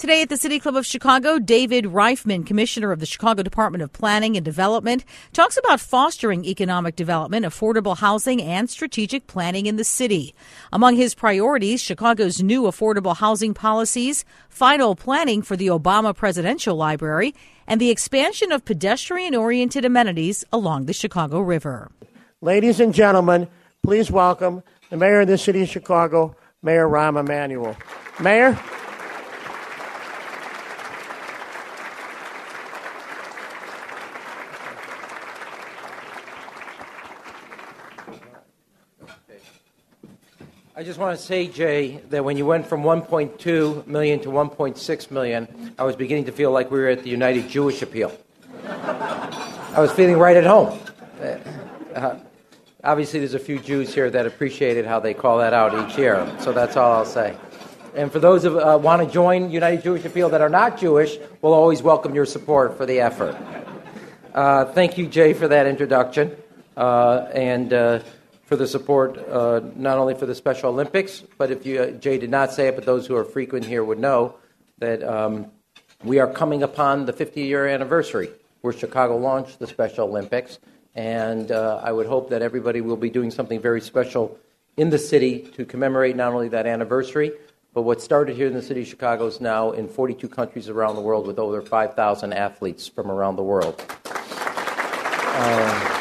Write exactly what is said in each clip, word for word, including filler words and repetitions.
Today at the City Club of Chicago, David Reifman, Commissioner of the Chicago Department of Planning and Development, talks about fostering economic development, affordable housing, and strategic planning in the city. Among his priorities, Chicago's new affordable housing policies, final planning for the Obama Presidential Library, and the expansion of pedestrian-oriented amenities along the Chicago River. Ladies and gentlemen, please welcome the Mayor of the City of Chicago, Mayor Rahm Emanuel. Mayor? I just want to say, Jay, that when you went from one point two million to one point six million, I was beginning to feel like we were at the United Jewish Appeal. I was feeling right at home. Uh, obviously, there's a few Jews here that appreciated how they call that out each year, so that's all I'll say. And for those who uh, want to join United Jewish Appeal that are not Jewish, we'll always welcome your support for the effort. Uh, thank you, Jay, for that introduction. Uh, and... Uh, for the support, uh, not only for the Special Olympics, but if you, uh, Jay did not say it, but those who are frequent here would know that um, we are coming upon the fifty-year anniversary where Chicago launched the Special Olympics, and uh, I would hope that everybody will be doing something very special in the city to commemorate not only that anniversary, but what started here in the city of Chicago is now in forty-two countries around the world with over five thousand athletes from around the world. Um,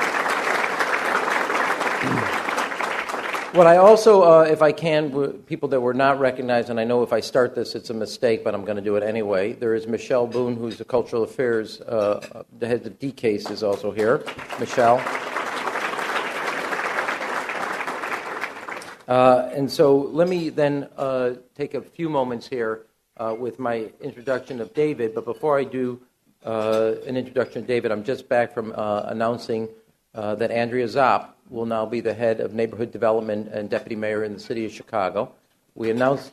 What I also, uh, if I can, w- people that were not recognized, and I know if I start this it's a mistake, but I'm going to do it anyway. There is Michelle Boone, who's the Cultural Affairs, uh, the head of D CASE is also here. Michelle. Uh, and so let me then uh, take a few moments here uh, with my introduction of David. But before I do uh, an introduction of David, I'm just back from uh, announcing uh, that Andrea Zopp will now be the head of neighborhood development and deputy mayor in the city of Chicago. We announced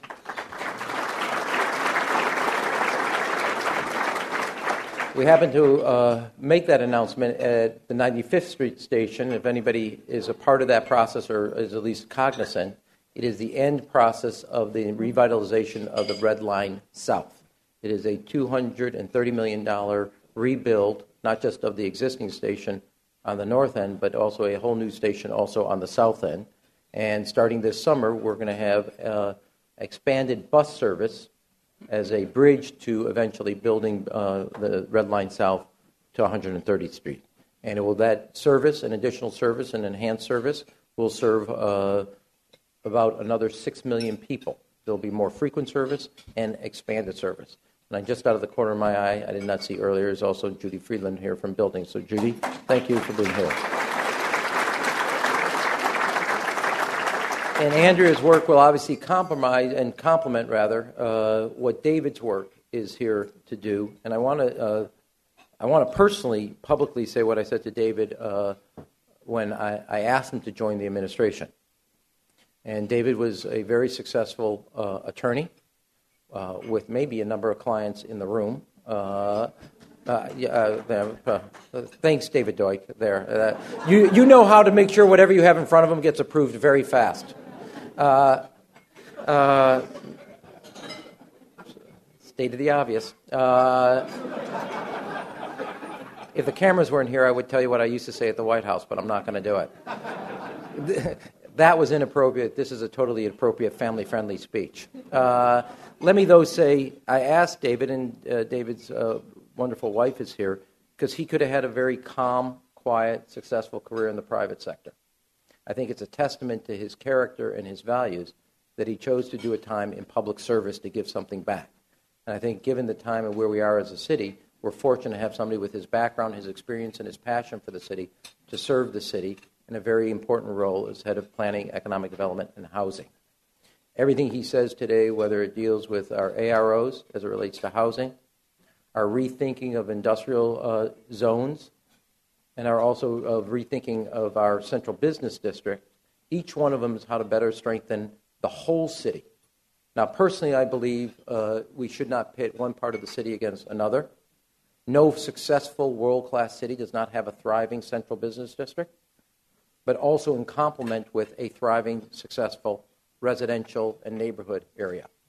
we happened to uh, make that announcement at the ninety-fifth Street station. If anybody is a part of that process or is at least cognizant, it is the end process of the revitalization of the Red Line South. It is a two hundred thirty million dollars rebuild, not just of the existing station on the north end, but also a whole new station also on the south end. And starting this summer, we're going to have uh, expanded bus service as a bridge to eventually building uh, the Red Line South to one hundred thirtieth Street. And it will, that service, an additional service, an enhanced service, will serve uh, about another six million people. There'll be more frequent service and expanded service. And I just out of the corner of my eye, I did not see earlier, is also Judy Friedland here from Buildings. So, Judy, thank you for being here. And Andrea's work will obviously compromise and complement, rather, uh, what David's work is here to do. And I want to, uh, I want to personally, publicly say what I said to David uh, when I, I asked him to join the administration. And David was a very successful uh, attorney. Uh, with maybe a number of clients in the room. Uh, uh, yeah, uh, uh, thanks, David Doik. There, uh, you you know how to make sure whatever you have in front of them gets approved very fast. Uh, uh, state of the obvious. Uh, if the cameras weren't here, I would tell you what I used to say at the White House, but I'm not going to do it. That was inappropriate. This is a totally appropriate, family-friendly speech. Uh, let me, though, say I asked David, and uh, David's uh, wonderful wife is here, because he could have had a very calm, quiet, successful career in the private sector. I think it's a testament to his character and his values that he chose to do a time in public service to give something back. And I think given the time and where we are as a city, we're fortunate to have somebody with his background, his experience, and his passion for the city to serve the city in a very important role as head of planning, economic development, and housing. Everything he says today, whether it deals with our A R Os as it relates to housing, our rethinking of industrial uh, zones, and our also of rethinking of our central business district, each one of them is how to better strengthen the whole city. Now, personally, I believe uh, we should not pit one part of the city against another. No successful world-class city does not have a thriving central business district, but also in complement with a thriving, successful residential and neighborhood area.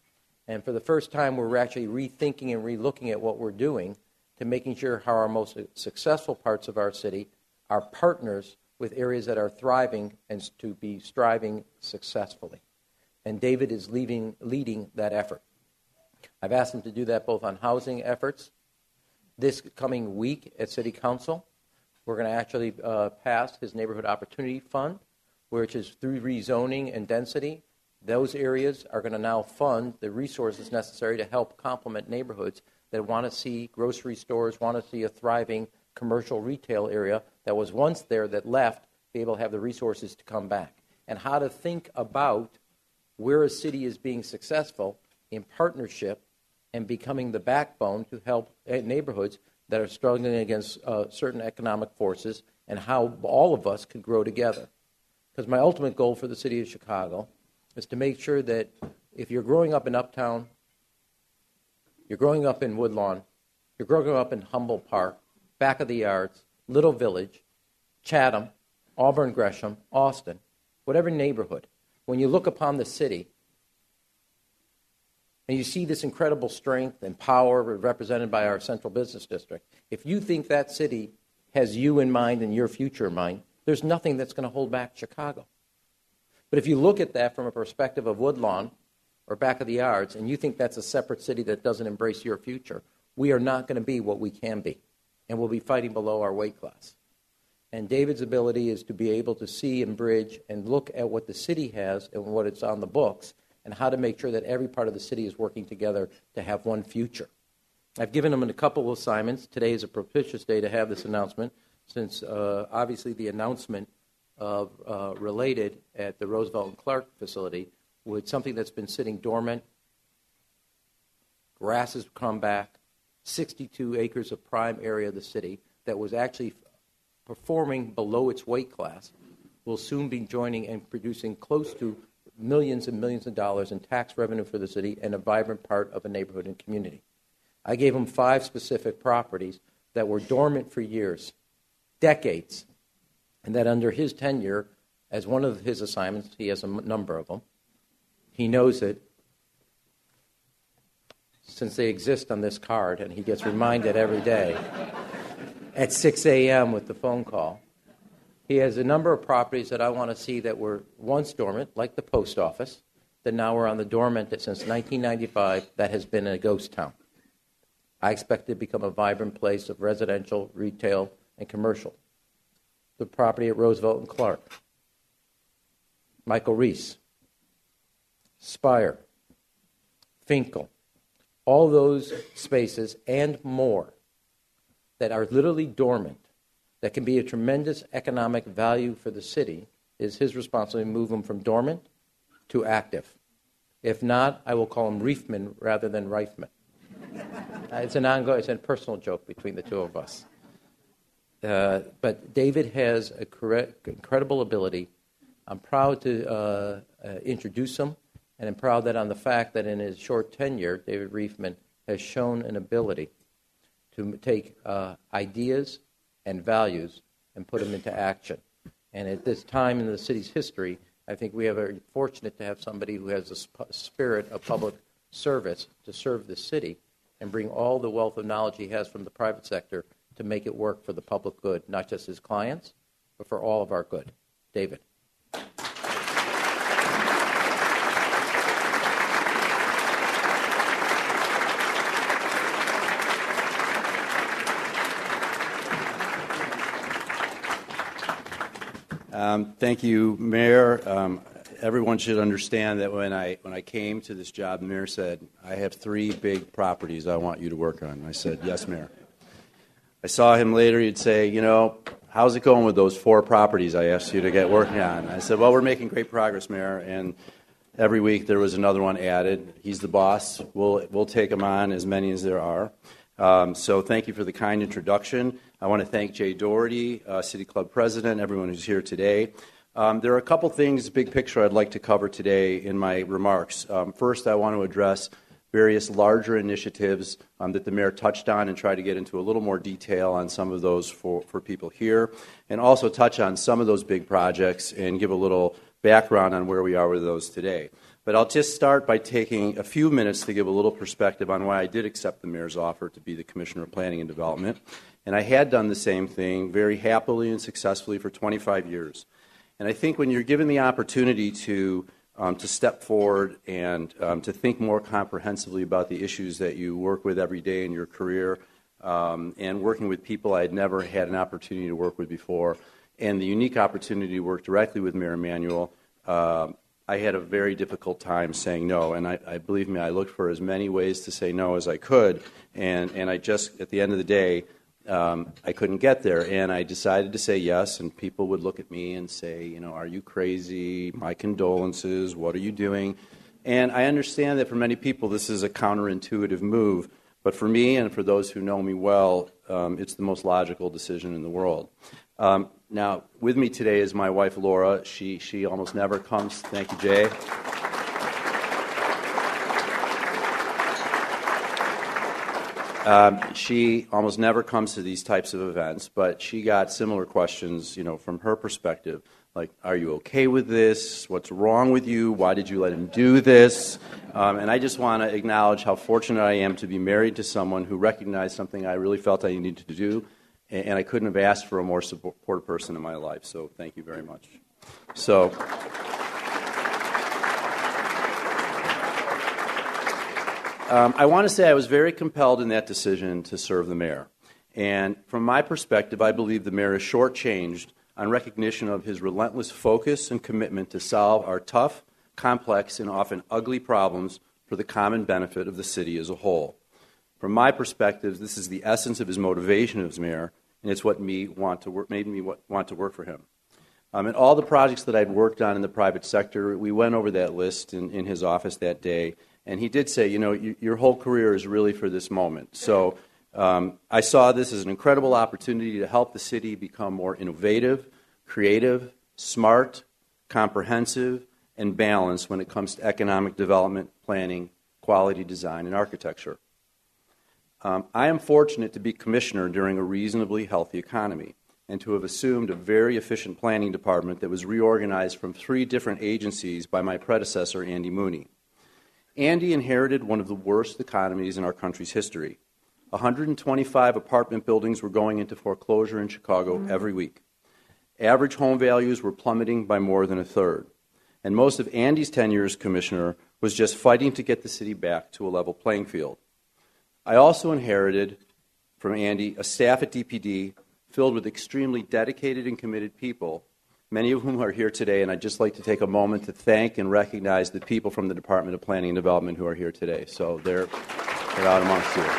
And for the first time, we're actually rethinking and relooking at what we're doing to making sure how our most successful parts of our city are partners with areas that are thriving and to be striving successfully. And David is leading, leading that effort. I've asked him to do that both on housing efforts. This coming week at City Council, we're going to actually uh, pass his Neighborhood Opportunity Fund, which is through rezoning and density. Those areas are going to now fund the resources necessary to help complement neighborhoods that want to see grocery stores, want to see a thriving commercial retail area that was once there that left, be able to have the resources to come back. And how to think about where a city is being successful in partnership and becoming the backbone to help neighborhoods that are struggling against uh, certain economic forces, and how all of us could grow together. Because my ultimate goal for the city of Chicago is to make sure that if you're growing up in Uptown, you're growing up in Woodlawn, you're growing up in Humboldt Park, Back of the Yards, Little Village, Chatham, Auburn Gresham, Austin, whatever neighborhood, when you look upon the city and you see this incredible strength and power represented by our central business district, if you think that city has you in mind and your future in mind, there's nothing that's going to hold back Chicago. But if you look at that from a perspective of Woodlawn or Back of the Yards, and you think that's a separate city that doesn't embrace your future, we are not going to be what we can be, and we'll be fighting below our weight class. And David's ability is to be able to see and bridge and look at what the city has and what it's on the books, and how to make sure that every part of the city is working together to have one future. I've given him a couple of assignments. Today is a propitious day to have this announcement, since uh, obviously the announcement of uh, related at the Roosevelt and Clark facility with something that's been sitting dormant. Grass has come back, sixty-two acres of prime area of the city that was actually performing below its weight class, will soon be joining and producing close to millions and millions of dollars in tax revenue for the city and a vibrant part of a neighborhood and community. I gave him five specific properties that were dormant for years, decades, and that under his tenure, as one of his assignments, he has a m- number of them, he knows it since they exist on this card, and he gets reminded every day at six a.m. with the phone call. He has a number of properties that I want to see that were once dormant, like the post office, that now are on the dormant that since nineteen ninety-five that has been a ghost town. I expect it to become a vibrant place of residential, retail, and commercial. The property at Roosevelt and Clark, Michael Reese, Spire, Finkel, all those spaces and more that are literally dormant, that can be a tremendous economic value for the city, is his responsibility to move them from dormant to active. If not, I will call him Reefman rather than Reifman. Uh, it's an ongoing, it's a personal joke between the two of us. Uh, but David has a correct, incredible ability. I'm proud to uh, uh, introduce him, and I'm proud that on the fact that in his short tenure, David Reifman has shown an ability to take uh, ideas and values and put them into action. And at this time in the city's history, I think we are very fortunate to have somebody who has the sp- spirit of public service to serve the city and bring all the wealth of knowledge he has from the private sector to make it work for the public good, not just his clients, but for all of our good. David. Um, thank you, Mayor. Um, everyone should understand that when I when I came to this job, the Mayor said, I have three big properties I want you to work on. I said, yes, Mayor. I saw him later. He'd say, you know, how's it going with those four properties I asked you to get working on? I said, well, we're making great progress, Mayor. And every week there was another one added. He's the boss. We'll, we'll take him on, as many as there are. Um, so thank you for the kind introduction. I want to thank Jay Doherty, uh, City Club President, everyone who's here today. Um, there are a couple things, big picture, I'd like to cover today in my remarks. Um, first, I want to address various larger initiatives um, that the Mayor touched on and try to get into a little more detail on some of those for, for people here, and also touch on some of those big projects and give a little background on where we are with those today. But I'll just start by taking a few minutes to give a little perspective on why I did accept the mayor's offer to be the Commissioner of Planning and Development. And I had done the same thing very happily and successfully for twenty-five years. And I think when you're given the opportunity to um, to step forward and um, to think more comprehensively about the issues that you work with every day in your career, um, and working with people I had never had an opportunity to work with before, and the unique opportunity to work directly with Mayor Emanuel, uh, I had a very difficult time saying no. And I, I believe me, I looked for as many ways to say no as I could, and, and I just, at the end of the day, um, I couldn't get there. And I decided to say yes, and people would look at me and say, you know, are you crazy? My condolences. What are you doing? And I understand that for many people this is a counterintuitive move, but for me and for those who know me well, um, it's the most logical decision in the world. Um, now, with me today is my wife, Laura. She, she almost never comes. Thank you, Jay. Um, she almost never comes to these types of events, but she got similar questions, you know, from her perspective, like, are you okay with this? What's wrong with you? Why did you let him do this? Um, and I just want to acknowledge how fortunate I am to be married to someone who recognized something I really felt I needed to do, and, and I couldn't have asked for a more supportive person in my life, so thank you very much. So... Um, I want to say I was very compelled in that decision to serve the mayor. And from my perspective, I believe the mayor is shortchanged on recognition of his relentless focus and commitment to solve our tough, complex, and often ugly problems for the common benefit of the city as a whole. From my perspective, this is the essence of his motivation as mayor, and it's what me want to work, made me want to work for him. Um, and all the projects that I'd worked on in the private sector, we went over that list in, in his office that day. And he did say, you know, you, your whole career is really for this moment. So um, I saw this as an incredible opportunity to help the city become more innovative, creative, smart, comprehensive, and balanced when it comes to economic development, planning, quality design, and architecture. Um, I am fortunate to be commissioner during a reasonably healthy economy and to have assumed a very efficient planning department that was reorganized from three different agencies by my predecessor, Andy Mooney. Andy inherited one of the worst economies in our country's history. one hundred twenty-five apartment buildings were going into foreclosure in Chicago every week. Average home values were plummeting by more than a third. And most of Andy's tenure as commissioner was just fighting to get the city back to a level playing field. I also inherited from Andy a staff at D P D filled with extremely dedicated and committed people, many of whom are here today, and I'd just like to take a moment to thank and recognize the people from the Department of Planning and Development who are here today. So they're, they're out amongst you.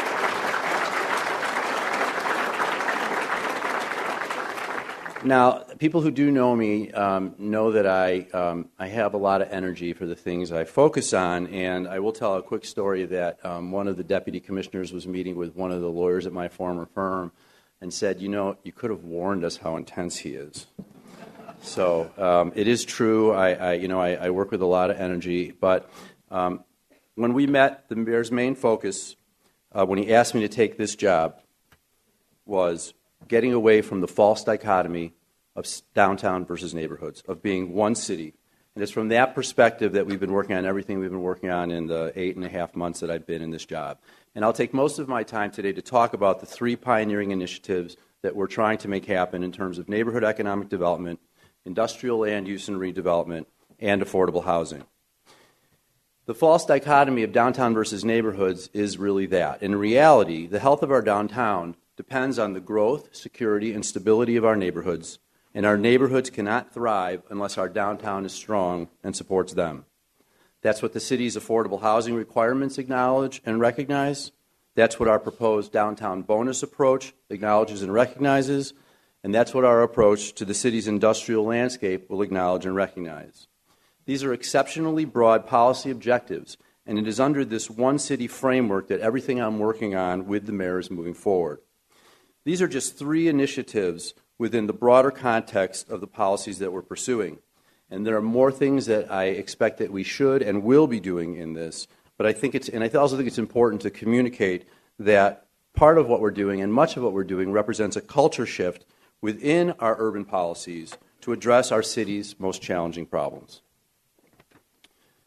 Now, people who do know me um, know that I, um, I have a lot of energy for the things I focus on, and I will tell a quick story that um, one of the deputy commissioners was meeting with one of the lawyers at my former firm and said, you know, you could have warned us how intense he is. So um, it is true. I, I you know, I, I work with a lot of energy. But um, when we met, the mayor's main focus, uh, when he asked me to take this job, was getting away from the false dichotomy of downtown versus neighborhoods, of being one city. And it's from that perspective that we've been working on everything we've been working on in the eight and a half months that I've been in this job. And I'll take most of my time today to talk about the three pioneering initiatives that we're trying to make happen in terms of neighborhood economic development, industrial land use and redevelopment, and affordable housing. The false dichotomy of downtown versus neighborhoods is really that. In reality, the health of our downtown depends on the growth, security, and stability of our neighborhoods, and our neighborhoods cannot thrive unless our downtown is strong and supports them. That's what the city's affordable housing requirements acknowledge and recognize. That's what our proposed downtown bonus approach acknowledges and recognizes. And that's what our approach to the city's industrial landscape will acknowledge and recognize. These are exceptionally broad policy objectives, and it is under this one city framework that everything I'm working on with the mayor is moving forward. These are just three initiatives within the broader context of the policies that we're pursuing. And there are more things that I expect that we should and will be doing in this, but I think it's, and I also think it's important to communicate that part of what we're doing and much of what we're doing represents a culture shift within our urban policies to address our city's most challenging problems.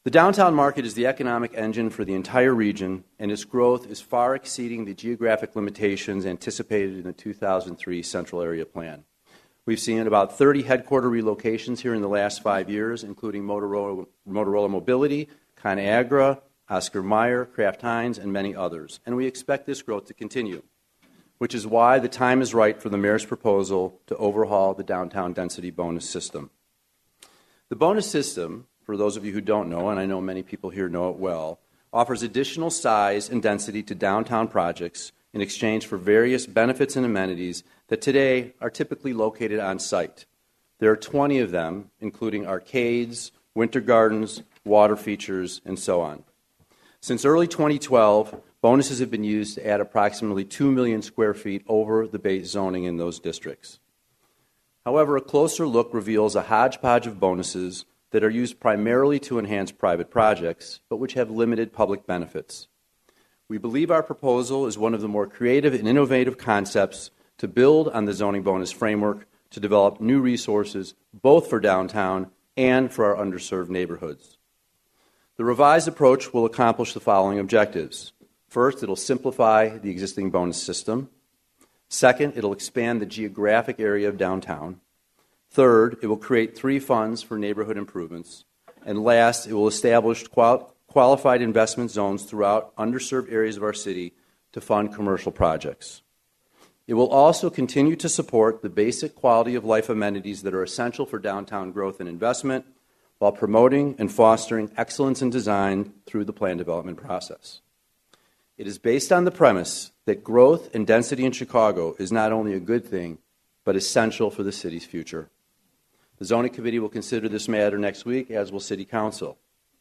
The downtown market is the economic engine for the entire region, and its growth is far exceeding the geographic limitations anticipated in the two thousand three Central Area Plan. We've seen about thirty headquarter relocations here in the last five years, including Motorola, Motorola Mobility, ConAgra, Oscar Mayer, Kraft Heinz, and many others. And we expect this growth to continue, which is why the time is right for the mayor's proposal to overhaul the downtown density bonus system. The bonus system, for those of you who don't know, and I know many people here know it well, offers additional size and density to downtown projects in exchange for various benefits and amenities that today are typically located on site. There are twenty of them, including arcades, winter gardens, water features, and so on. Since early twenty twelve, bonuses have been used to add approximately two million square feet over the base zoning in those districts. However, a closer look reveals a hodgepodge of bonuses that are used primarily to enhance private projects, but which have limited public benefits. We believe our proposal is one of the more creative and innovative concepts to build on the zoning bonus framework to develop new resources both for downtown and for our underserved neighborhoods. The revised approach will accomplish the following objectives. First, it'll simplify the existing bonus system. Second, it'll expand the geographic area of downtown. Third, it will create three funds for neighborhood improvements. And last, it will establish qual- qualified investment zones throughout underserved areas of our city to fund commercial projects. It will also continue to support the basic quality of life amenities that are essential for downtown growth and investment while promoting and fostering excellence in design through the plan development process. It is based on the premise that growth and density in Chicago is not only a good thing, but essential for the city's future. The Zoning Committee will consider this matter next week, as will City Council.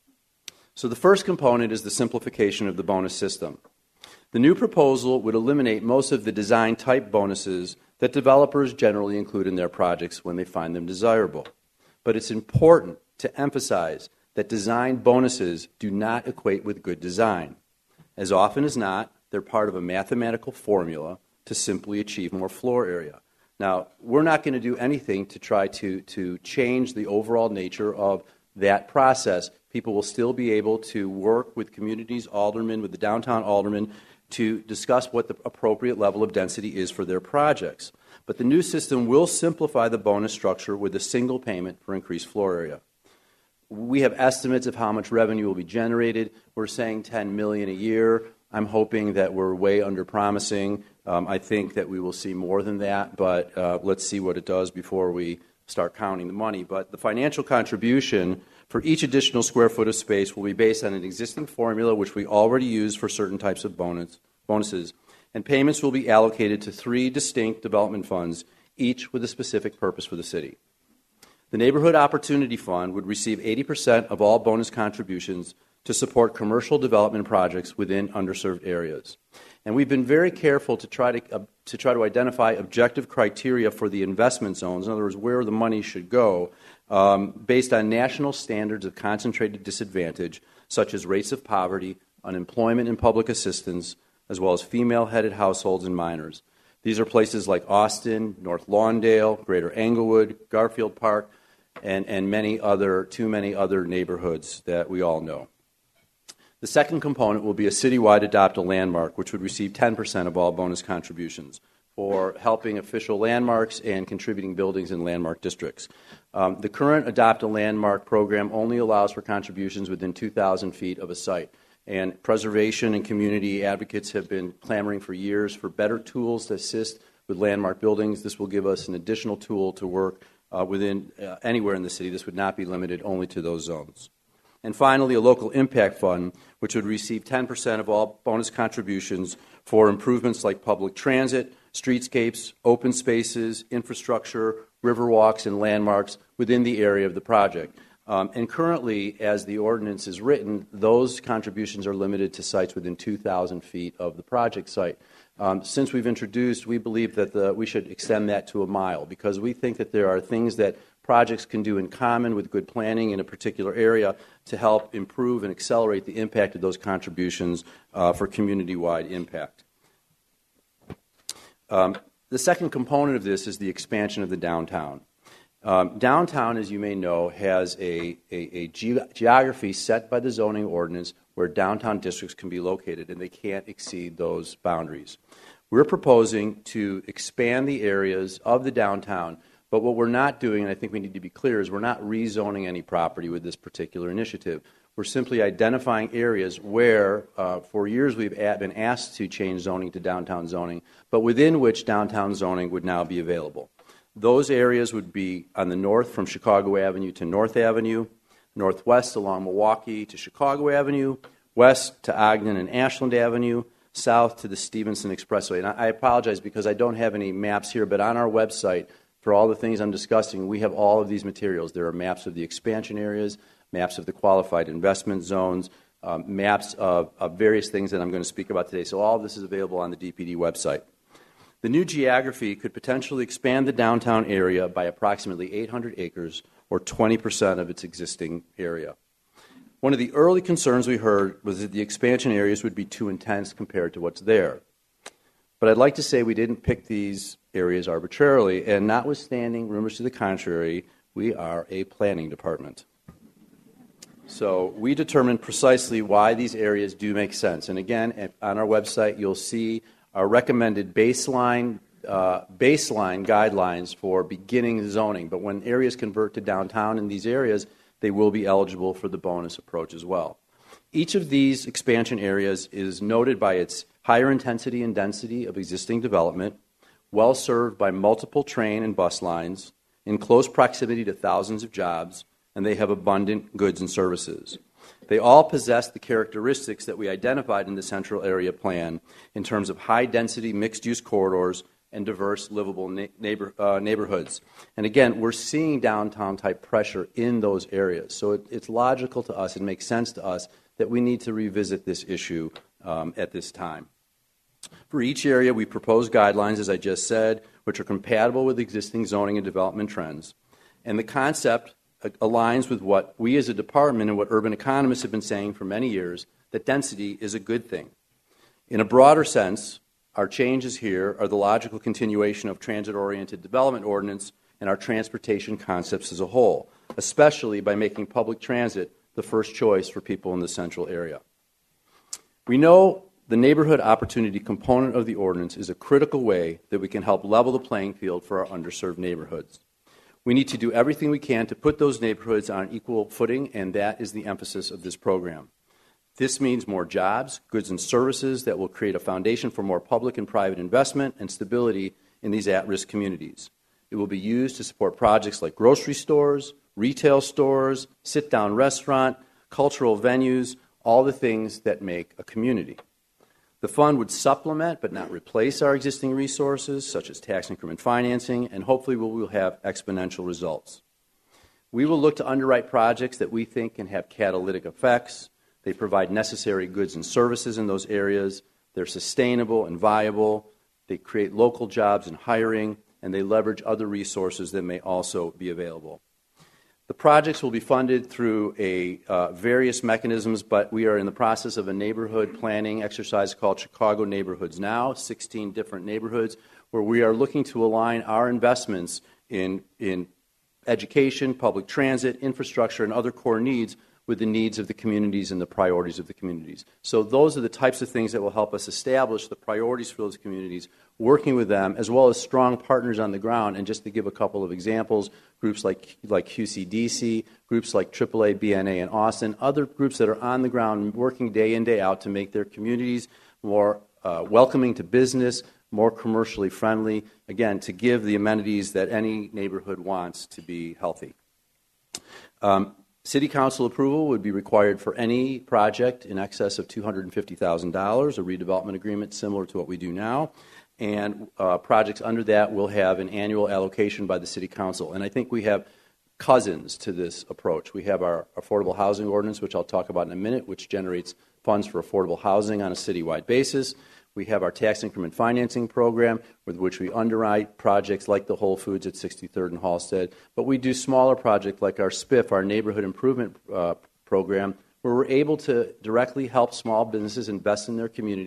So the first component is the simplification of the bonus system. The new proposal would eliminate most of the design-type bonuses that developers generally include in their projects when they find them desirable. But it's important to emphasize that design bonuses do not equate with good design. As often as not, they're part of a mathematical formula to simply achieve more floor area. Now, we're not going to do anything to try to, to change the overall nature of that process. People will still be able to work with communities, aldermen, with the downtown aldermen, to discuss what the appropriate level of density is for their projects. But the new system will simplify the bonus structure with a single payment for increased floor area. We have estimates of how much revenue will be generated. We're saying ten million dollars a year. I'm hoping that we're way under promising. Um, I think that we will see more than that, but uh, let's see what it does before we start counting the money. But the financial contribution for each additional square foot of space will be based on an existing formula, which we already use for certain types of bonus, bonuses, and payments will be allocated to three distinct development funds, each with a specific purpose for the city. The Neighborhood Opportunity Fund would receive eighty percent of all bonus contributions to support commercial development projects within underserved areas. And we've been very careful to try to, uh, to try to identify objective criteria for the investment zones, in other words, where the money should go, um, based on national standards of concentrated disadvantage, such as rates of poverty, unemployment and public assistance, as well as female-headed households and minors. These are places like Austin, North Lawndale, Greater Englewood, Garfield Park, and, and many other, too many other neighborhoods that we all know. The second component will be a citywide Adopt a Landmark, which would receive ten percent of all bonus contributions for helping official landmarks and contributing buildings in landmark districts. Um, the current Adopt a Landmark program only allows for contributions within two thousand feet of a site. And preservation and community advocates have been clamoring for years for better tools to assist with landmark buildings. This will give us an additional tool to work uh, within uh, anywhere in the city. This would not be limited only to those zones. And finally, a local impact fund, which would receive ten percent of all bonus contributions for improvements like public transit, streetscapes, open spaces, infrastructure, river walks, and landmarks within the area of the project. Um, and currently, as the ordinance is written, those contributions are limited to sites within two thousand feet of the project site. Um, since we've introduced, we believe that the, we should extend that to a mile because we think that there are things that projects can do in common with good planning in a particular area to help improve and accelerate the impact of those contributions uh, for community-wide impact. Um, the second component of this is the expansion of the downtown. Um, downtown, as you may know, has a, a, a ge- geography set by the zoning ordinance where downtown districts can be located, and they can't exceed those boundaries. We're proposing to expand the areas of the downtown, but what we're not doing, and I think we need to be clear, is we're not rezoning any property with this particular initiative. We're simply identifying areas where, uh, for years, we've been asked to change zoning to downtown zoning, but within which downtown zoning would now be available. Those areas would be on the north from Chicago Avenue to North Avenue, northwest along Milwaukee to Chicago Avenue, west to Ogden and Ashland Avenue, south to the Stevenson Expressway. And I apologize because I don't have any maps here, but on our website, for all the things I'm discussing, we have all of these materials. There are maps of the expansion areas, maps of the qualified investment zones, um, maps of, of various things that I'm going to speak about today. So all of this is available on the D P D website. The new geography could potentially expand the downtown area by approximately eight hundred acres, or twenty percent of its existing area. One of the early concerns we heard was that the expansion areas would be too intense compared to what's there. But I'd like to say we didn't pick these areas arbitrarily, and notwithstanding rumors to the contrary, we are a planning department. So we determined precisely why these areas do make sense. And again, on our website, you'll see our recommended baseline uh, baseline guidelines for beginning zoning. But when areas convert to downtown in these areas, they will be eligible for the bonus approach as well. Each of these expansion areas is noted by its higher intensity and density of existing development, well served by multiple train and bus lines, in close proximity to thousands of jobs, and they have abundant goods and services. They all possess the characteristics that we identified in the Central Area Plan in terms of high-density mixed-use corridors and diverse, livable na- neighbor, uh, neighborhoods. And again, we're seeing downtown-type pressure in those areas. So it, it's logical to us, it makes sense to us, that we need to revisit this issue um, at this time. For each area, we propose guidelines, as I just said, which are compatible with existing zoning and development trends. And the concept aligns with what we as a department and what urban economists have been saying for many years, that density is a good thing. In a broader sense, our changes here are the logical continuation of transit-oriented development ordinance and our transportation concepts as a whole, especially by making public transit the first choice for people in the central area. We know the neighborhood opportunity component of the ordinance is a critical way that we can help level the playing field for our underserved neighborhoods. We need to do everything we can to put those neighborhoods on equal footing, and that is the emphasis of this program. This means more jobs, goods and services that will create a foundation for more public and private investment and stability in these at-risk communities. It will be used to support projects like grocery stores, retail stores, sit-down restaurant, cultural venues, all the things that make a community. The fund would supplement but not replace our existing resources, such as tax increment financing, and hopefully we will have exponential results. We will look to underwrite projects that we think can have catalytic effects. They provide necessary goods and services in those areas. They're sustainable and viable. They create local jobs and hiring, and they leverage other resources that may also be available. The projects will be funded through a uh, various mechanisms, but we are in the process of a neighborhood planning exercise called Chicago Neighborhoods Now, sixteen different neighborhoods, where we are looking to align our investments in, in education, public transit, infrastructure, and other core needs with the needs of the communities and the priorities of the communities. So those are the types of things that will help us establish the priorities for those communities, working with them, as well as strong partners on the ground. And just to give a couple of examples, groups like, like Q C D C, groups like triple A B N A in Austin, other groups that are on the ground working day in, day out to make their communities more uh, welcoming to business, more commercially friendly, again, to give the amenities that any neighborhood wants to be healthy. Um, City Council approval would be required for any project in excess of two hundred fifty thousand dollars, a redevelopment agreement similar to what we do now, and uh, projects under that will have an annual allocation by the City Council. And I think we have cousins to this approach. We have our affordable housing ordinance, which I'll talk about in a minute, which generates funds for affordable housing on a citywide basis. We have our tax increment financing program, with which we underwrite projects like the Whole Foods at sixty-third and Halsted. But we do smaller projects like our S P I F, our Neighborhood Improvement uh, Program, where we're able to directly help small businesses invest in their communities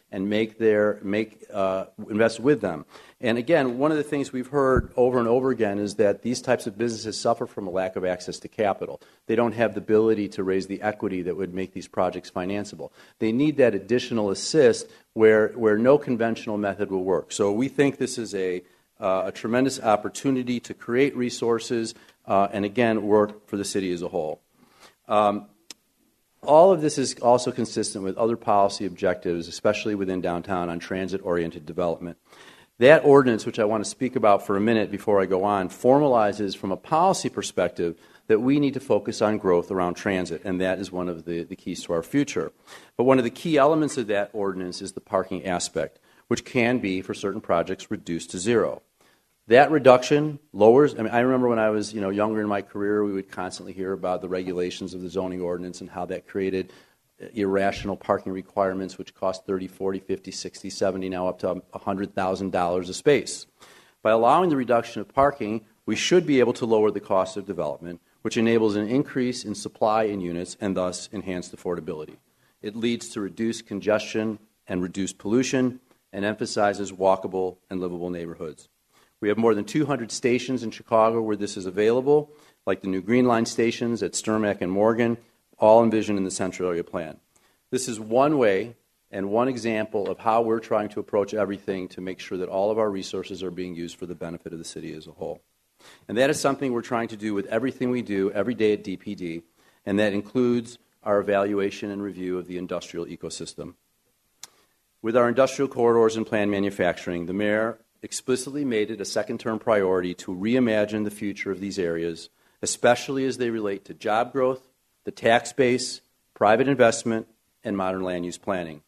and make their make uh, invest with them. And again, one of the things we've heard over and over again is that these types of businesses suffer from a lack of access to capital. They don't have the ability to raise the equity that would make these projects financeable. They need that additional assist where where no conventional method will work. So we think this is a uh, a tremendous opportunity to create resources uh, and again work for the city as a whole. Um, All of this is also consistent with other policy objectives, especially within downtown, on transit-oriented development. That ordinance, which I want to speak about for a minute before I go on, formalizes from a policy perspective that we need to focus on growth around transit, and that is one of the, the keys to our future. But one of the key elements of that ordinance is the parking aspect, which can be, for certain projects, reduced to zero. That reduction lowers, I mean, I remember when I was, you know, younger in my career, we would constantly hear about the regulations of the zoning ordinance and how that created irrational parking requirements, which cost thirty, forty, fifty, sixty, seventy, now up to one hundred thousand dollars a space. By allowing the reduction of parking, we should be able to lower the cost of development, which enables an increase in supply in units and thus enhanced affordability. It leads to reduced congestion and reduced pollution and emphasizes walkable and livable neighborhoods. We have more than two hundred stations in Chicago where this is available, like the new Green Line stations at Sturmack and Morgan, all envisioned in the Central Area Plan. This is one way and one example of how we're trying to approach everything to make sure that all of our resources are being used for the benefit of the city as a whole. And that is something we're trying to do with everything we do every day at D P D, and that includes our evaluation and review of the industrial ecosystem. With our industrial corridors and planned manufacturing, the mayor explicitly made it a second-term priority to reimagine the future of these areas, especially as they relate to job growth, the tax base, private investment, and modern land use planning.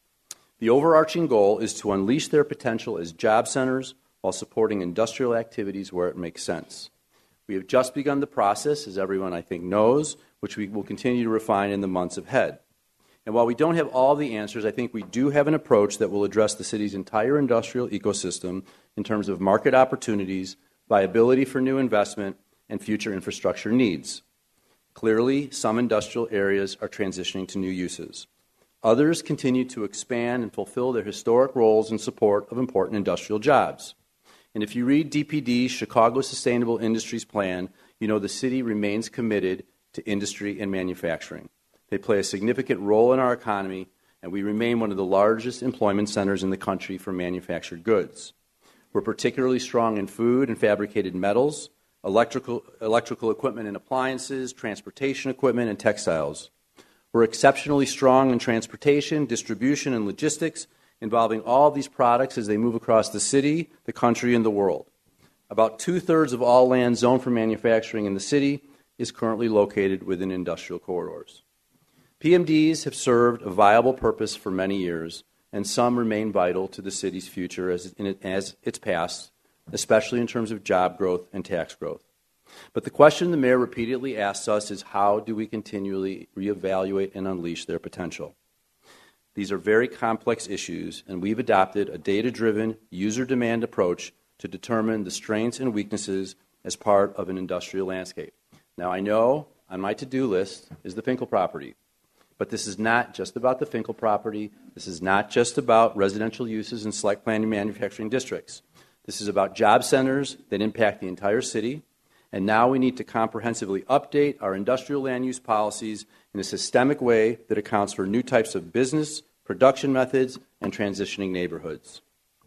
The overarching goal is to unleash their potential as job centers while supporting industrial activities where it makes sense. We have just begun the process, as everyone I think knows, which we will continue to refine in the months ahead. And while we don't have all the answers, I think we do have an approach that will address the city's entire industrial ecosystem in terms of market opportunities, viability for new investment, and future infrastructure needs. Clearly, some industrial areas are transitioning to new uses. Others continue to expand and fulfill their historic roles in support of important industrial jobs. And if you read D P D's Chicago Sustainable Industries Plan, you know the city remains committed to industry and manufacturing. They play a significant role in our economy, and we remain one of the largest employment centers in the country for manufactured goods. We're particularly strong in food and fabricated metals, electrical, electrical equipment and appliances, transportation equipment, and textiles. We're exceptionally strong in transportation, distribution, and logistics, involving all of these products as they move across the city, the country, and the world. About two-thirds of all land zoned for manufacturing in the city is currently located within industrial corridors. P M Ds have served a viable purpose for many years, and some remain vital to the city's future as, as its past, especially in terms of job growth and tax growth. But the question the mayor repeatedly asks us is, how do we continually reevaluate and unleash their potential? These are very complex issues, and we've adopted a data-driven, user-demand approach to determine the strengths and weaknesses as part of an industrial landscape. Now, I know on my to-do list is the Finkel property. But this is not just about the Finkel property. This is not just about residential uses in select planning manufacturing districts. This is about job centers that impact the entire city. And now we need to comprehensively update our industrial land use policies in a systemic way that accounts for new types of business, production methods, and transitioning neighborhoods.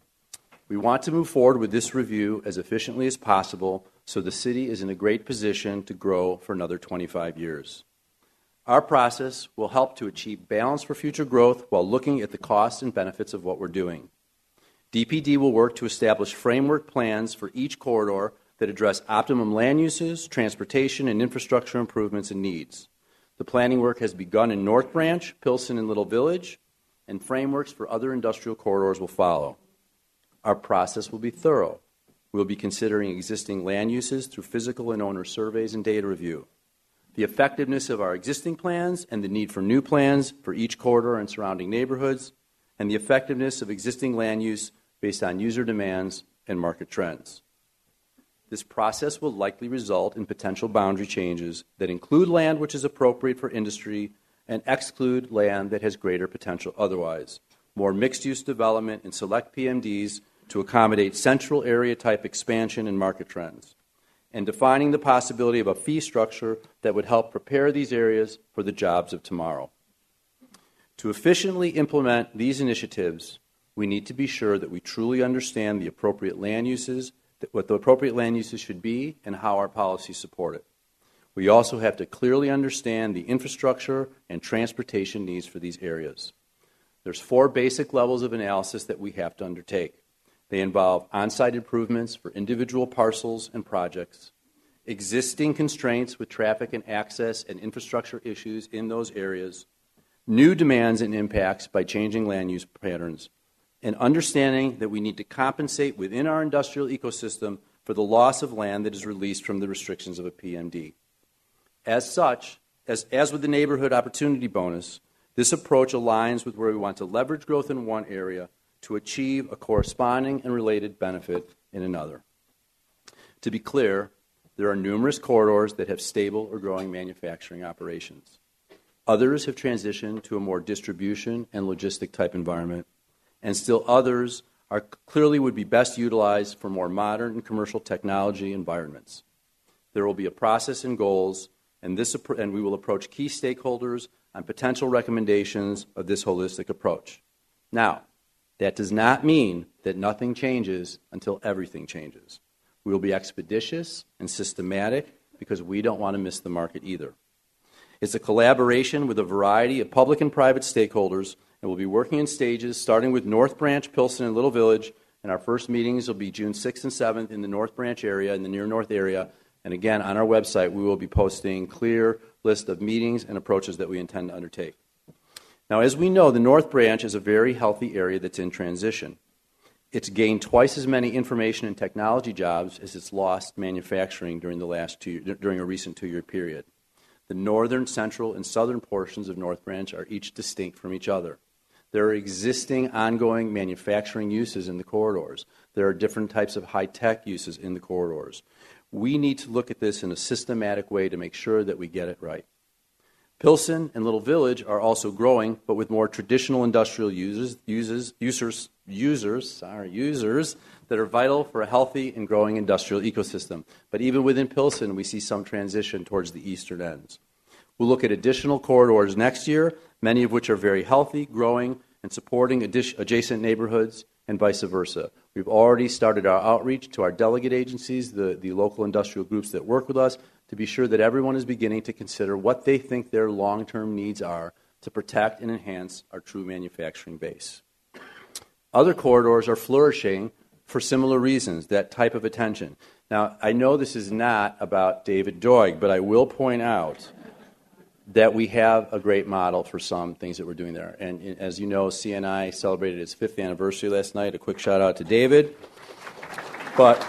We want to move forward with this review as efficiently as possible so the city is in a great position to grow for another twenty-five years. Our process will help to achieve balance for future growth while looking at the costs and benefits of what we're doing. D P D will work to establish framework plans for each corridor that address optimum land uses, transportation, and infrastructure improvements and needs. The planning work has begun in North Branch, Pilsen, and Little Village, and frameworks for other industrial corridors will follow. Our process will be thorough. We'll be considering existing land uses through physical and owner surveys and data review, the effectiveness of our existing plans and the need for new plans for each corridor and surrounding neighborhoods, and the effectiveness of existing land use based on user demands and market trends. This process will likely result in potential boundary changes that include land which is appropriate for industry and exclude land that has greater potential otherwise. more mixed-use development, and select P M Ds to accommodate central area-type expansion and market trends, and defining the possibility of a fee structure that would help prepare these areas for the jobs of tomorrow. To efficiently implement these initiatives, we need to be sure that we truly understand the appropriate land uses, what the appropriate land uses should be, and how our policies support it. We also have to clearly understand the infrastructure and transportation needs for these areas. There's four basic levels of analysis that we have to undertake. They involve on-site improvements for individual parcels and projects, existing constraints with traffic and access and infrastructure issues in those areas, new demands and impacts by changing land use patterns, and understanding that we need to compensate within our industrial ecosystem for the loss of land that is released from the restrictions of a P M D. As such, as, as with the Neighborhood Opportunity Bonus, this approach aligns with where we want to leverage growth in one area to achieve a corresponding and related benefit in another. To be clear, there are numerous corridors that have stable or growing manufacturing operations. Others have transitioned to a more distribution and logistic type environment, and still others are clearly would be best utilized for more modern and commercial technology environments. There will be a process and goals, and, this, and we will approach key stakeholders on potential recommendations of this holistic approach. Now, that does not mean that nothing changes until everything changes. We will be expeditious and systematic because we don't want to miss the market either. It's a collaboration with a variety of public and private stakeholders, and we'll be working in stages, starting with North Branch, Pilsen, and Little Village, and our first meetings will be June sixth and seventh in the North Branch area, in the near North area. And again, on our website, we will be posting a clear list of meetings and approaches that we intend to undertake. Now, as we know, the North Branch is a very healthy area that's in transition. It's gained twice as many information and technology jobs as it's lost manufacturing during the last two, during a recent two-year period. The northern, central, and southern portions of North Branch are each distinct from each other. There are existing ongoing manufacturing uses in the corridors. There are different types of high-tech uses in the corridors. We need to look at this in a systematic way to make sure that we get it right. Pilsen and Little Village are also growing, but with more traditional industrial users, users, users, users, sorry, users that are vital for a healthy and growing industrial ecosystem. But even within Pilsen, we see some transition towards the eastern ends. We'll look at additional corridors next year, many of which are very healthy, growing, and supporting adjacent neighborhoods, and vice versa. We've already started our outreach to our delegate agencies, the, the local industrial groups that work with us, to be sure that everyone is beginning to consider what they think their long-term needs are to protect and enhance our true manufacturing base. Other corridors are flourishing for similar reasons, that type of attention. Now, I know this is not about David Doig, but I will point out that we have a great model for some things that we're doing there. And as you know, C N I celebrated its fifth anniversary last night. A quick shout out to David. But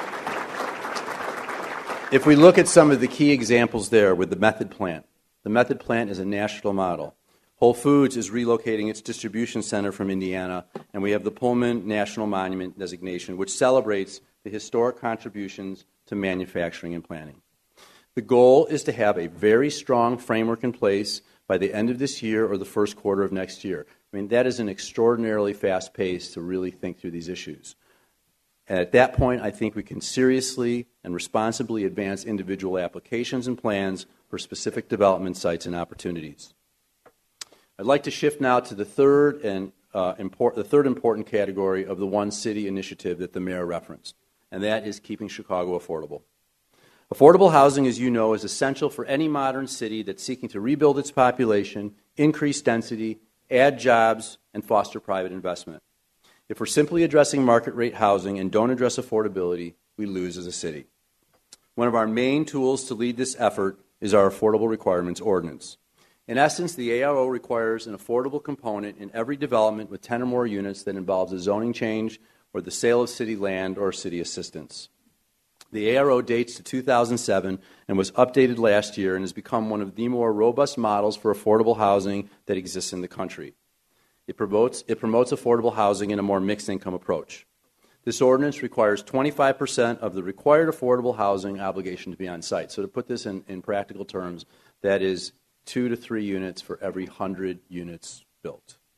if we look at some of the key examples there with the Method Plant, the Method Plant is a national model. Whole Foods is relocating its distribution center from Indiana, and we have the Pullman National Monument designation, which celebrates the historic contributions to manufacturing and planning. The goal is to have a very strong framework in place by the end of this year or the first quarter of next year. I mean, that is an extraordinarily fast pace to really think through these issues. And at that point, I think we can seriously and responsibly advance individual applications and plans for specific development sites and opportunities. I'd like to shift now to the third and uh, import, the third important category of the One City initiative that the mayor referenced, and that is keeping Chicago affordable. Affordable housing, as you know, is essential for any modern city that's seeking to rebuild its population, increase density, add jobs, and foster private investment. If we're simply addressing market rate housing and don't address affordability, we lose as a city. One of our main tools to lead this effort is our Affordable Requirements Ordinance. In essence, the A R O requires an affordable component in every development with ten or more units that involves a zoning change or the sale of city land or city assistance. The A R O dates to two thousand seven and was updated last year and has become one of the more robust models for affordable housing that exists in the country. It promotes, it promotes affordable housing in a more mixed-income approach. This ordinance requires twenty-five percent of the required affordable housing obligation to be on site. So to put this in, in practical terms, that is two to three units for every one hundred units built.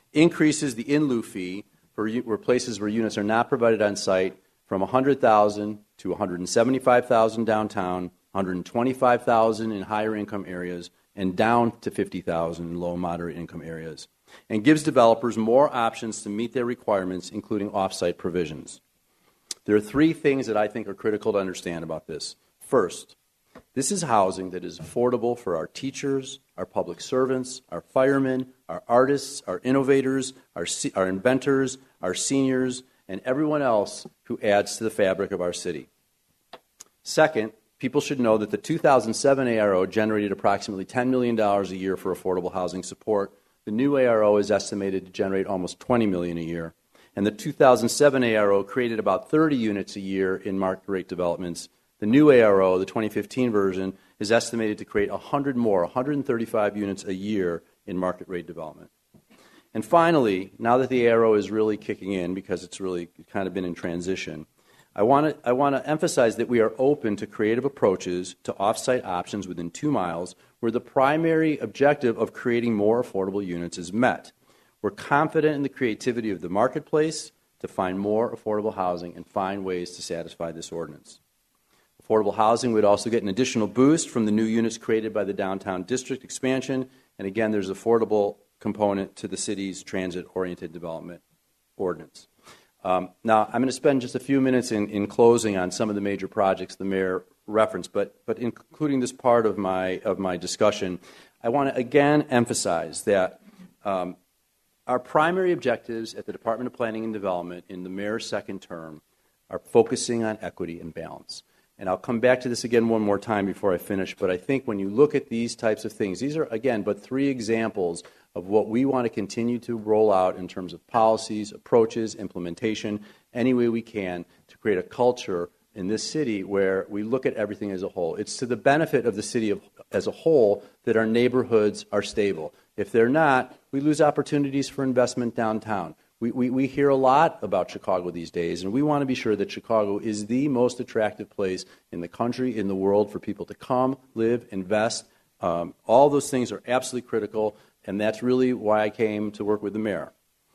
increases the in-lieu fee for u- where places where units are not provided on site from one hundred thousand dollars to one hundred seventy-five thousand dollars downtown, one hundred twenty-five thousand dollars in higher income areas, and down to fifty thousand dollars in low and moderate income areas, and gives developers more options to meet their requirements, including off-site provisions. There are three things that I think are critical to understand about this. First, this is housing that is affordable for our teachers, our public servants, our firemen, our artists, our innovators, our, se- our inventors, our seniors, and everyone else who adds to the fabric of our city. Second, people should know that the two thousand seven A R O generated approximately ten million dollars a year for affordable housing support. The new A R O is estimated to generate almost twenty million dollars a year. And the two thousand seven A R O created about thirty units a year in market rate developments. The new A R O, the twenty fifteen version, is estimated to create one hundred more, one hundred thirty-five units a year in market rate development. And finally, now that the A R O is really kicking in, because it's really kind of been in transition, I want to I want to emphasize that we are open to creative approaches to off-site options within two miles where the primary objective of creating more affordable units is met. We're confident in the creativity of the marketplace to find more affordable housing and find ways to satisfy this ordinance. Affordable housing would also get an additional boost from the new units created by the downtown district expansion, and again, there's affordable component to the city's transit-oriented development ordinance. Um, now, I'm going to spend just a few minutes in, in closing on some of the major projects the mayor referenced, but, but including this part of my, of my discussion, I want to again emphasize that um, our primary objectives at the Department of Planning and Development in the mayor's second term are focusing on equity and balance. And I'll come back to this again one more time before I finish, but I think when you look at these types of things, these are, again, but three examples of what we want to continue to roll out in terms of policies, approaches, implementation, any way we can to create a culture in this city where we look at everything as a whole. It's to the benefit of the city of, as a whole that our neighborhoods are stable. If they're not, we lose opportunities for investment downtown. We, we, we hear a lot about Chicago these days, and we want to be sure that Chicago is the most attractive place in the country, in the world, for people to come, live, invest. Um, all those things are absolutely critical, and that's really why I came to work with the mayor.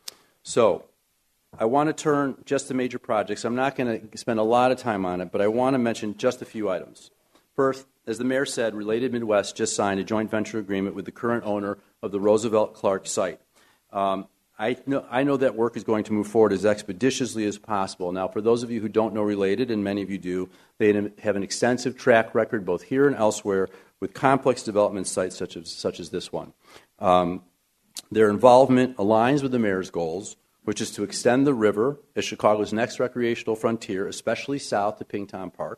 So I want to turn just to major projects. I'm not going to spend a lot of time on it, but I want to mention just a few items. First, as the mayor said, Related Midwest just signed a joint venture agreement with the current owner of the Roosevelt Clark site. Um, I know, I know that work is going to move forward as expeditiously as possible. Now, for those of you who don't know Related, and many of you do, they have an extensive track record both here and elsewhere with complex development sites such as, such as this one. Um, their involvement aligns with the mayor's goals, which is to extend the river as Chicago's next recreational frontier, especially south to Pingtown Park,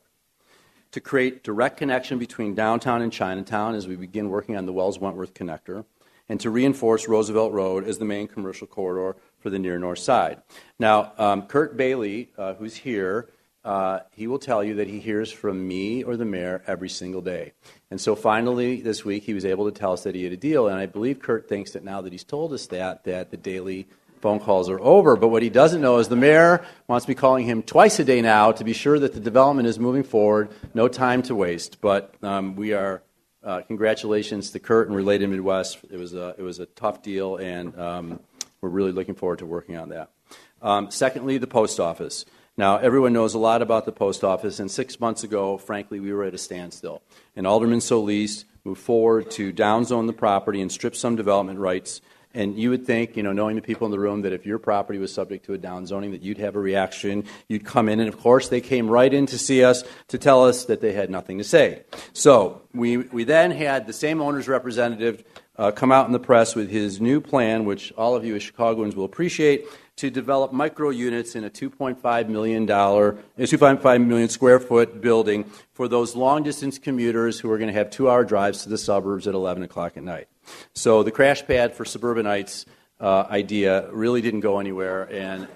to create direct connection between downtown and Chinatown as we begin working on the Wells-Wentworth connector, and to reinforce Roosevelt Road as the main commercial corridor for the near north side. Now, um, Kurt Bailey, uh, who's here, uh, he will tell you that he hears from me or the mayor every single day. And so finally this week he was able to tell us that he had a deal, and I believe Kurt thinks that now that he's told us that, that the daily phone calls are over. But what he doesn't know is the mayor wants me calling him twice a day now to be sure that the development is moving forward, no time to waste. But um, we are... Uh, congratulations to Kurt and Related Midwest. It was a, it was a tough deal, and um, we're really looking forward to working on that. Um, secondly, the post office. Now, everyone knows a lot about the post office, and six months ago, frankly, we were at a standstill. And Alderman Solis moved forward to downzone the property and strip some development rights. And you would think, you know, knowing the people in the room, that if your property was subject to a downzoning, that you'd have a reaction. You'd come in, and of course, they came right in to see us to tell us that they had nothing to say. So we we then had the same owner's representative uh, come out in the press with his new plan, which all of you as Chicagoans will appreciate, to develop micro units in a two point five million dollars, two point five million square foot building for those long distance commuters who are going to have two hour drives to the suburbs at eleven o'clock at night. So the crash pad for suburbanites uh, idea really didn't go anywhere, and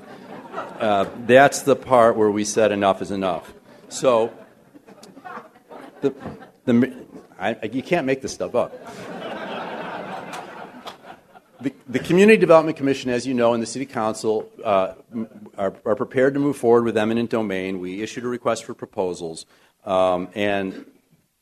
uh, that's the part where we said enough is enough. So the the I, you can't make this stuff up. The, the Community Development Commission, as you know, and the City Council uh, are, are prepared to move forward with eminent domain. We issued a request for proposals, um, and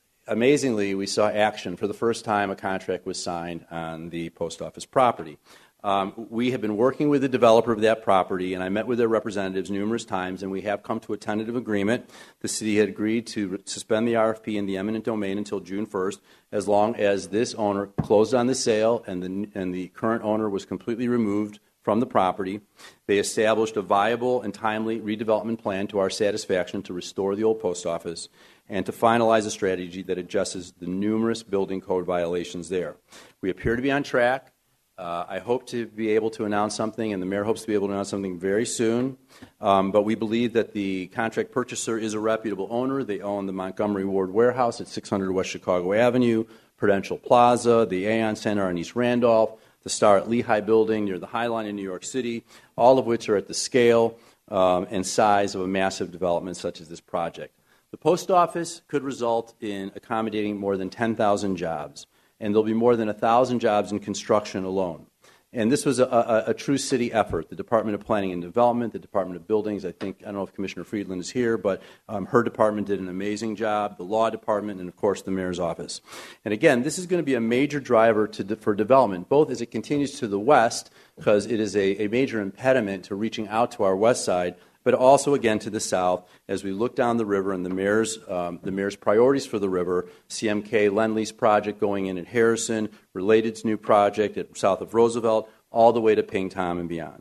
amazingly, we saw action. For the first time, a contract was signed on the post office property. Um, we have been working with the developer of that property, and I met with their representatives numerous times, and we have come to a tentative agreement. The city had agreed to suspend the R F P in the eminent domain until June first, as long as this owner closed on the sale and the, and the current owner was completely removed from the property. They established a viable and timely redevelopment plan to our satisfaction to restore the old post office and to finalize a strategy that addresses the numerous building code violations there. We appear to be on track. Uh, I hope to be able to announce something, and the mayor hopes to be able to announce something very soon. Um, but we believe that the contract purchaser is a reputable owner. They own the Montgomery Ward Warehouse at six hundred West Chicago Avenue, Prudential Plaza, the Aon Center on East Randolph, the Star at Lehigh Building near the High Line in New York City, all of which are at the scale um, and size of a massive development such as this project. The post office could result in accommodating more than ten thousand jobs, and there'll be more than one thousand jobs in construction alone. And this was a, a, a true city effort. The Department of Planning and Development, the Department of Buildings, I think, I don't know if Commissioner Friedland is here, but um, her department did an amazing job, the law department, and, of course, the mayor's office. And, again, this is going to be a major driver to de- for development, both as it continues to the west, because it is a, a major impediment to reaching out to our west side, but also, again, to the south as we look down the river and the mayor's, um, the mayor's priorities for the river, C M K Lend-Lease project going in at Harrison, Related's new project at south of Roosevelt, all the way to Pingtom and beyond.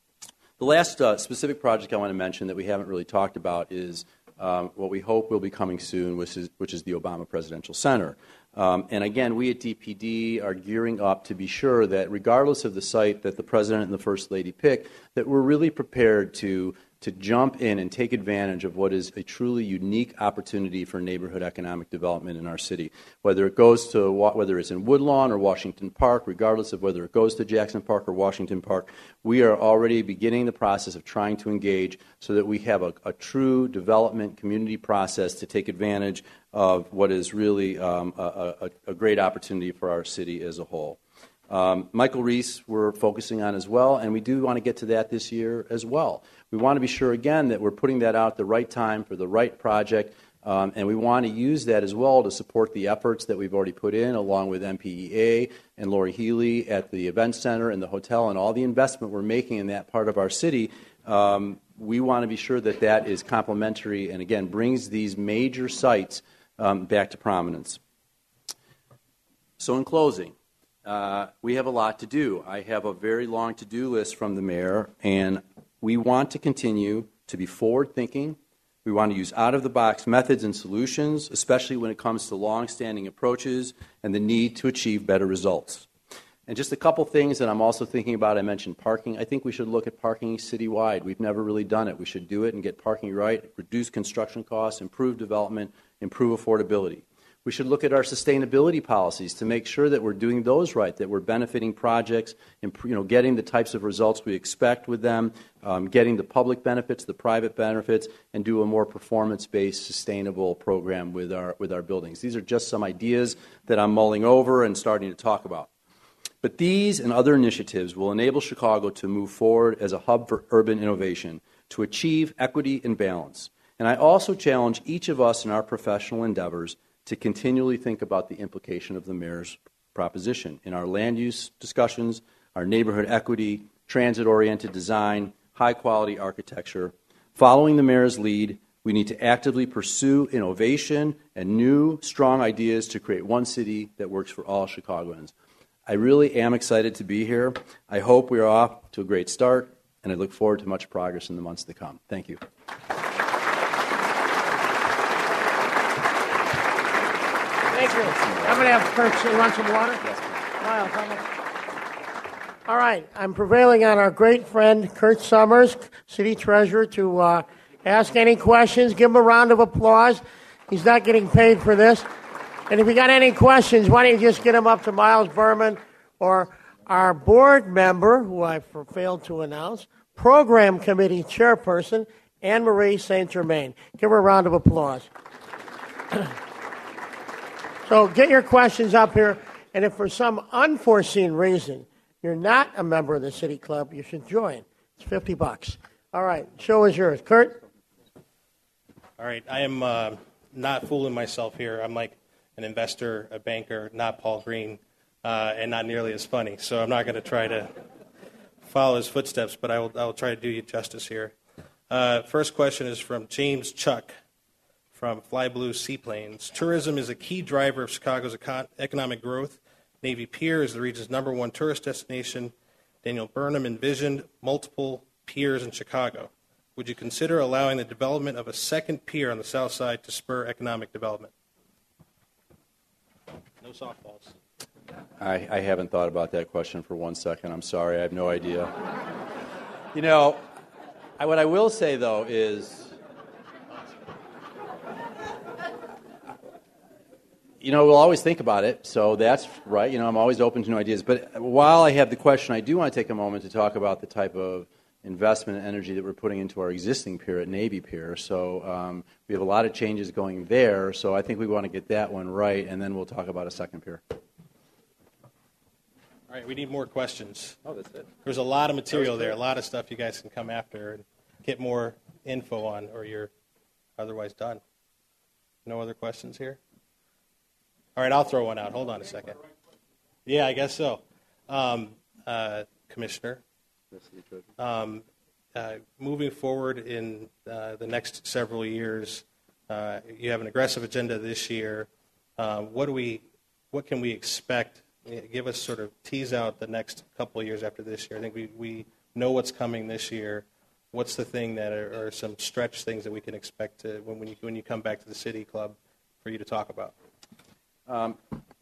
The last uh, specific project I want to mention that we haven't really talked about is um, what we hope will be coming soon, which is, which is the Obama Presidential Center. Um, and again, we at D P D are gearing up to be sure that regardless of the site that the President and the First Lady pick, that we're really prepared to to jump in and take advantage of what is a truly unique opportunity for neighborhood economic development in our city. Whether it goes to, whether it's in Woodlawn or Washington Park, regardless of whether it goes to Jackson Park or Washington Park, we are already beginning the process of trying to engage so that we have a, a true development community process to take advantage of what is really um, a, a, a great opportunity for our city as a whole. Um, Michael Reese we're focusing on as well, and we do want to get to that this year as well. We want to be sure, again, that we're putting that out at the right time for the right project, um, and we want to use that as well to support the efforts that we've already put in, along with M P E A and Lori Healy at the Event Center and the hotel and all the investment we're making in that part of our city. Um, we want to be sure that that is complementary and, again, brings these major sites um, back to prominence. So in closing, Uh, we have a lot to do. I have a very long to-do list from the mayor, and we want to continue to be forward-thinking. We want to use out-of-the-box methods and solutions, especially when it comes to long-standing approaches and the need to achieve better results. And just a couple things that I'm also thinking about. I mentioned parking. I think we should look at parking citywide. We've never really done it. We should do it and get parking right, reduce construction costs, improve development, improve affordability. We should look at our sustainability policies to make sure that we're doing those right, that we're benefiting projects, and, you know, getting the types of results we expect with them, um, getting the public benefits, the private benefits, and do a more performance-based, sustainable program with our with our buildings. These are just some ideas that I'm mulling over and starting to talk about. But these and other initiatives will enable Chicago to move forward as a hub for urban innovation, to achieve equity and balance. And I also challenge each of us in our professional endeavors to continually think about the implication of the mayor's proposition in our land use discussions, our neighborhood equity, transit-oriented design, high-quality architecture. Following the mayor's lead, we need to actively pursue innovation and new, strong ideas to create one city that works for all Chicagoans. I really am excited to be here. I hope we are off to a great start, and I look forward to much progress in the months to come. Thank you. Thank you. I'm going to have Kurt, you want some water? Yes, please. Miles, how much? All right. I'm prevailing on our great friend, Kurt Summers, City Treasurer, to uh, ask any questions. Give him a round of applause. He's not getting paid for this. And if you got any questions, why don't you just get them up to Miles Berman or our board member, who I failed to announce, Program Committee Chairperson, Anne Marie Saint Germain. Give her a round of applause. So get your questions up here, and if for some unforeseen reason you're not a member of the City Club, you should join. It's fifty bucks. All right, show is yours. Kurt? All right, I am uh, not fooling myself here. I'm like an investor, a banker, not Paul Green, uh, and not nearly as funny, so I'm not going to try to follow his footsteps, but I will, I will try to do you justice here. Uh, first question is from James Chuck from Fly Blue Seaplanes. Tourism is a key driver of Chicago's econ- economic growth. Navy Pier is the region's number one tourist destination. Daniel Burnham envisioned multiple piers in Chicago. Would you consider allowing the development of a second pier on the south side to spur economic development? No softballs. I, I haven't thought about that question for one second. I'm sorry. I have no idea. You know, I, what I will say, though, is, you know, we'll always think about it, so that's right. You know, I'm always open to new ideas. But while I have the question, I do want to take a moment to talk about the type of investment and energy that we're putting into our existing pier at Navy Pier. So um, we have a lot of changes going there, so I think we want to get that one right, and then we'll talk about a second pier. All right, we need more questions. Oh, that's it. There's a lot of material there, a lot of stuff you guys can come after and get more info on, or you're otherwise done. No other questions here? All right, I'll throw one out. Hold on a second. Yeah, I guess so. Um, uh, Commissioner, um, uh, moving forward in uh, the next several years, uh, you have an aggressive agenda this year. Uh, what do we, what can we expect? Give us sort of tease out the next couple of years after this year. I think we, we know what's coming this year. What's the thing that are, are some stretch things that we can expect to, when, when, you, when you come back to the City Club for you to talk about? Um,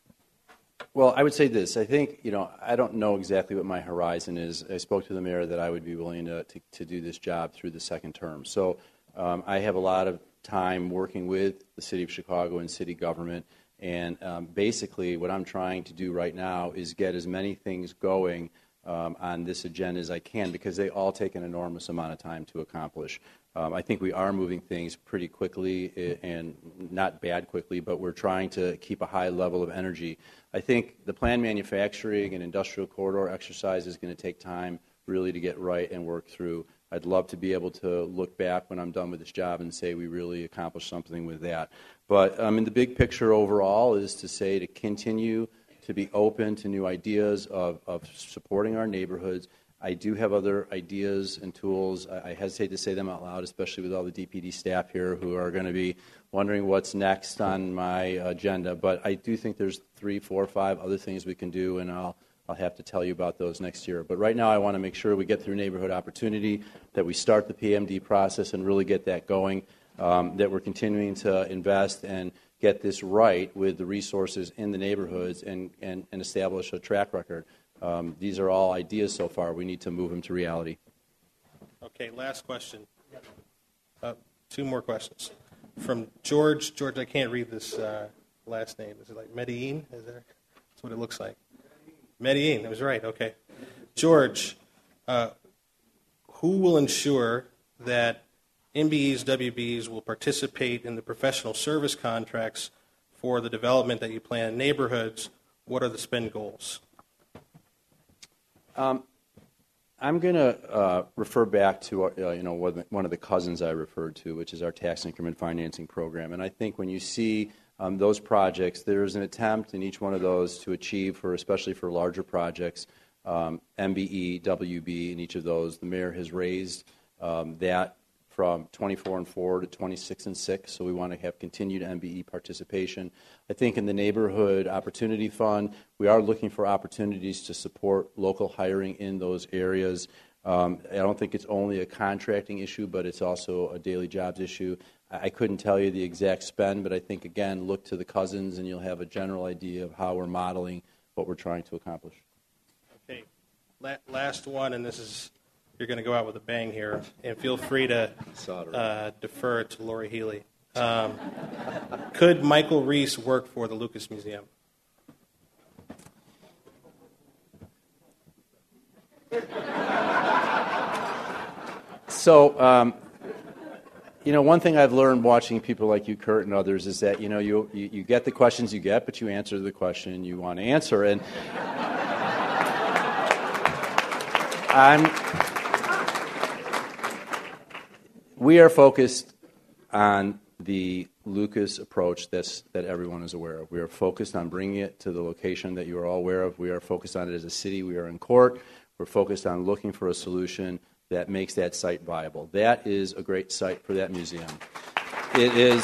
well, I would say this. I think, you know, I don't know exactly what my horizon is. I spoke to the mayor that I would be willing to, to, to do this job through the second term. So um, I have a lot of time working with the City of Chicago and city government. And um, basically what I'm trying to do right now is get as many things going um, on this agenda as I can, because they all take an enormous amount of time to accomplish. Um, I think we are moving things pretty quickly, and not bad quickly, but we're trying to keep a high level of energy. I think the planned manufacturing and industrial corridor exercise is going to take time really to get right and work through. I'd love to be able to look back when I'm done with this job and say we really accomplished something with that. But um, in the big picture overall is to say to continue to be open to new ideas of, of supporting our neighborhoods. I do have other ideas and tools. I, I hesitate to say them out loud, especially with all the D P D staff here who are going to be wondering what's next on my agenda. But I do think there's three, four, five other things we can do, and I'll I'll have to tell you about those next year. But right now I want to make sure we get through neighborhood opportunity, that we start the P M D process and really get that going, um, that we're continuing to invest and get this right with the resources in the neighborhoods and, and, and establish a track record. Um, these are all ideas so far. We need to move them to reality. Okay, last question. Uh, two more questions. From George. George, I can't read this uh, last name. Is it like Medellin? Is there? That's what it looks like. Medellin, that was right, okay. George, uh, who will ensure that M B Es, W Bs will participate in the professional service contracts for the development that you plan in neighborhoods? What are the spend goals? Um, I'm going to uh, refer back to uh, you know one of the cousins I referred to, which is our tax increment financing program. And I think when you see Um, those projects, there is an attempt in each one of those to achieve, for especially for larger projects, um, M B E, W B in each of those. The mayor has raised um, that from twenty-four and four to twenty-six and six, so we want to have continued M B E participation. I think in the Neighborhood Opportunity Fund, we are looking for opportunities to support local hiring in those areas. Um, I don't think it's only a contracting issue, but it's also a daily jobs issue. I couldn't tell you the exact spend, but I think, again, look to the cousins and you'll have a general idea of how we're modeling what we're trying to accomplish. Okay, La- last one, and this is, you're going to go out with a bang here, and feel free to uh, defer to Lori Healy. Um, could Michael Reese work for the Lucas Museum? So, um, you know, one thing I've learned watching people like you, Kurt, and others is that, you know, you, you, you get the questions you get, but you answer the question you want to answer. And I'm, we are focused on the Lucas approach that's, that everyone is aware of. We are focused on bringing it to the location that you are all aware of. We are focused on it as a city. We are in court. We're focused on looking for a solution that makes that site viable. That is a great site for that museum. It is,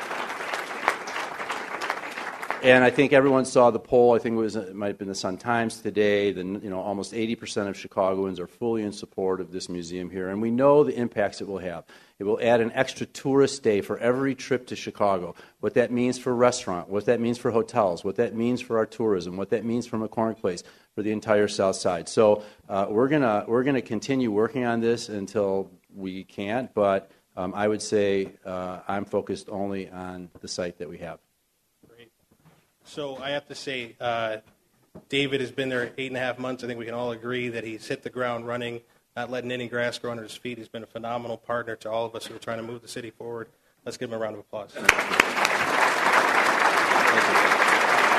and I think everyone saw the poll. I think it was it might have been the Sun-Times today. The, you know, almost eighty percent of Chicagoans are fully in support of this museum here, and we know the impacts it will have. It will add an extra tourist day for every trip to Chicago. What that means for restaurant, what that means for hotels, what that means for our tourism, what that means for McCormick Place, for the entire South Side. So uh, we're gonna we're gonna continue working on this until we can't. But um, I would say uh, I'm focused only on the site that we have. Great. So I have to say, uh, David has been there eight and a half months. I think we can all agree that he's hit the ground running, not letting any grass grow under his feet. He's been a phenomenal partner to all of us who are trying to move the city forward. Let's give him a round of applause. Thank you.